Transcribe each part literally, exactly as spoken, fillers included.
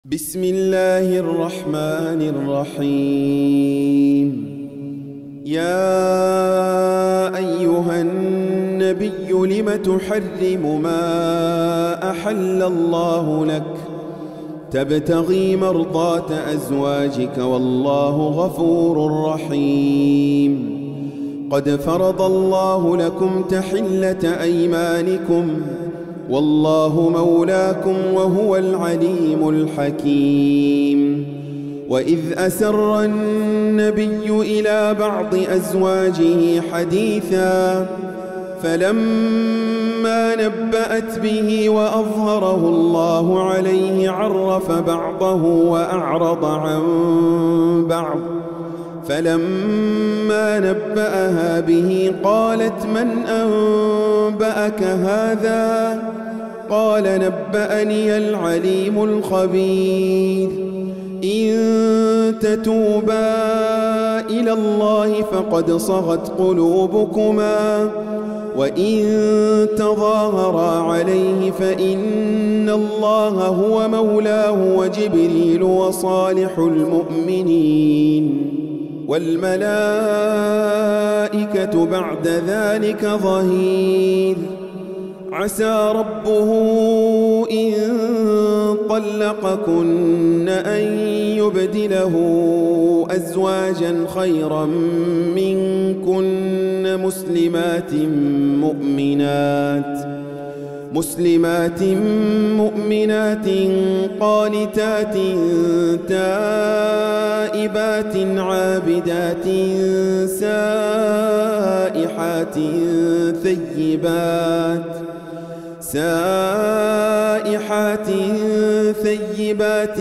بسم الله الرحمن الرحيم. يا أيها النبي لم تحرم ما أحل الله لك تبتغي مرضات أزواجك والله غفور رحيم. قد فرض الله لكم تحلة أيمانكم والله مولاكم وهو العليم الحكيم. وإذ أسر النبي إلى بعض أزواجه حديثا فلما نبأت به وأظهره الله عليه عرف بعضه وأعرض عن بعض، فلما نبأها به قالت من أنبأك هذا؟ قال نبأني العليم الخبير. إن تتوبا إلى الله فقد صغت قلوبكما وإن تظاهرا عليه فإن الله هو مولاه وجبريل وصالح المؤمنين والملائكة بعد ذلك ظهير. عسى ربه إن طلقكن أن يبدله أزواجا خيرا منكن مسلمات مؤمنات مسلمات مؤمنات قانتات تائبات عابدات سائحات ثيبات سائحات ثيبات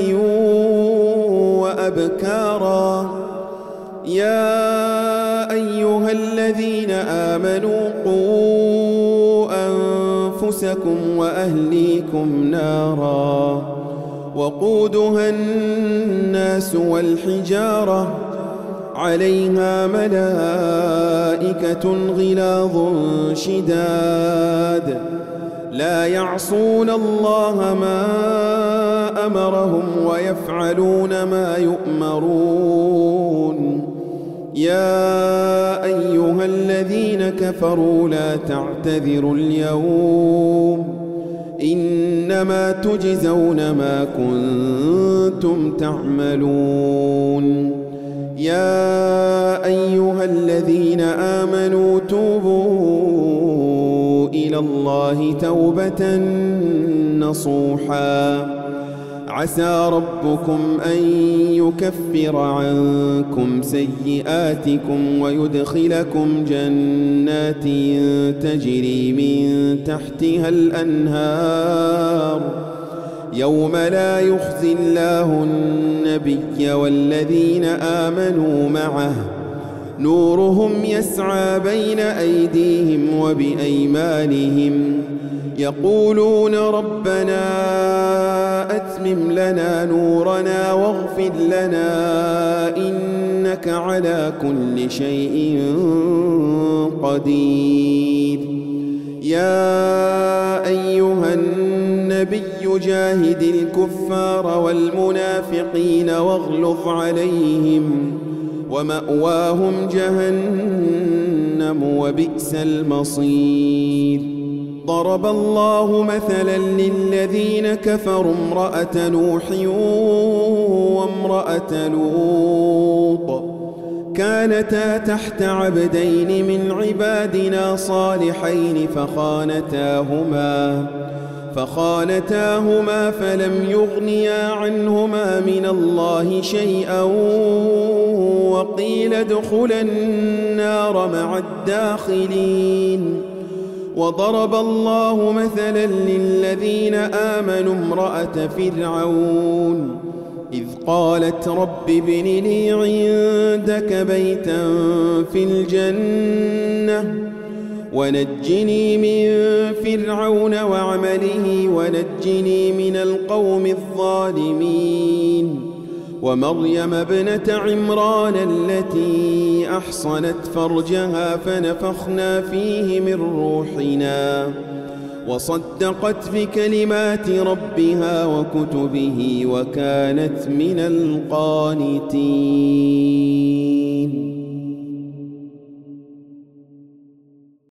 وأبكارا. يا أيها الذين آمنوا قوا أنفسكم وأهليكم نارا وقودها الناس والحجارة عليها ملائكة غلاظ شداد لا يعصون الله ما أمرهم ويفعلون ما يؤمرون. يا أيها الذين كفروا لا تعتذروا اليوم إنما تجزون ما كنتم تعملون. يا أيها الذين آمنوا توبوا إلى الله توبة نصوحا عسى ربكم أن يكفر عنكم سيئاتكم ويدخلكم جنات تجري من تحتها الأنهار يوم لا يخزي الله النبي والذين آمنوا معه نورهم يسعى بين أيديهم وبأيمانهم يقولون ربنا أتمم لنا نورنا واغفر لنا إنك على كل شيء قدير. يا أيها النبي جاهد الكفار والمنافقين واغلظ عليهم ومأواهم جهنم وبئس المصير. ضرب الله مثلا للذين كفروا امرأة نوح وامرأة لوط كانتا تحت عبدين من عبادنا صالحين فخانتاهما فخانتاهما فلم يغنيا عنهما من الله شيئا وقيل ادخلا النار مع الداخلين. وضرب الله مثلا للذين آمنوا امرأة فرعون إذ قالت رب ابن لي عندك بيتا في الجنة ونجني من فرعون وعمله ونجني من القوم الظالمين. ومريم ابنة عمران التي أحصنت فرجها فنفخنا فيه من روحنا وصدقت بكلمات ربها وكتبه وكانت من القانتين.